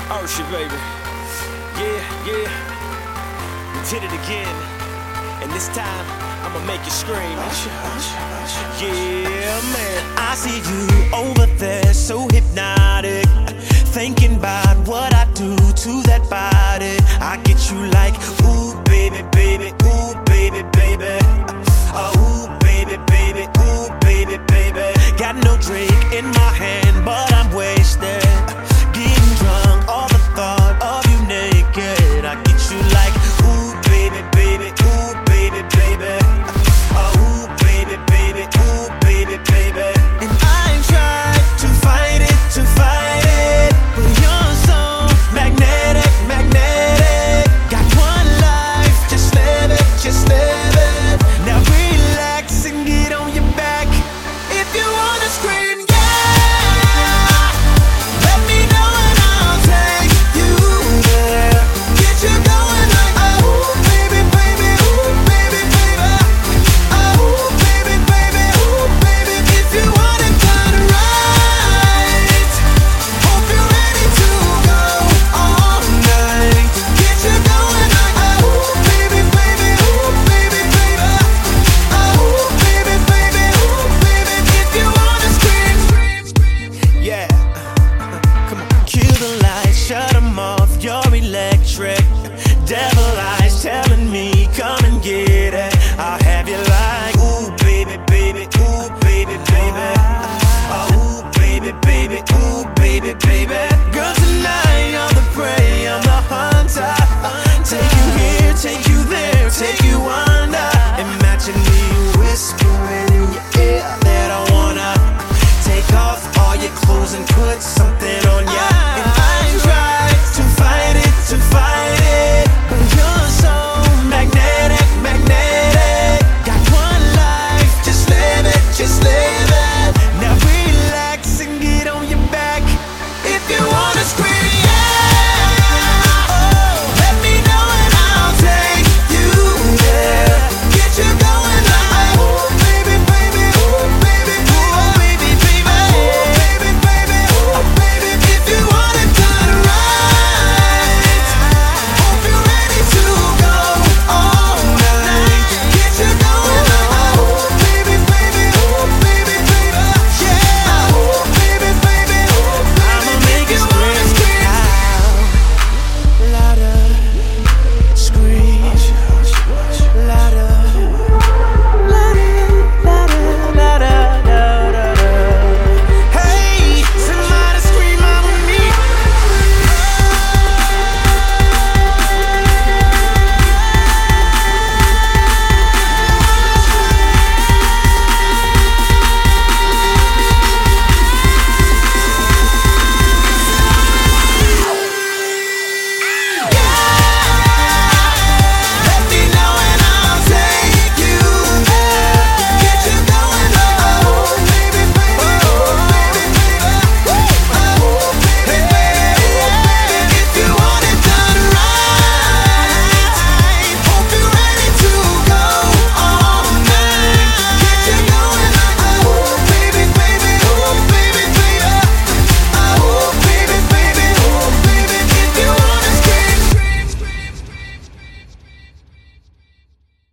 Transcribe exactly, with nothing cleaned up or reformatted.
Usher, baby. Yeah, yeah. We did it again. And this time, I'ma make you scream. Yeah, man. I see you over there, so hypnotic, thinking about what I do to that body. I get you like, ooh, baby, baby, ooh, baby, baby. Uh, ooh, baby, baby, ooh, baby, baby. Got no drink in my hand, but I'm wasted.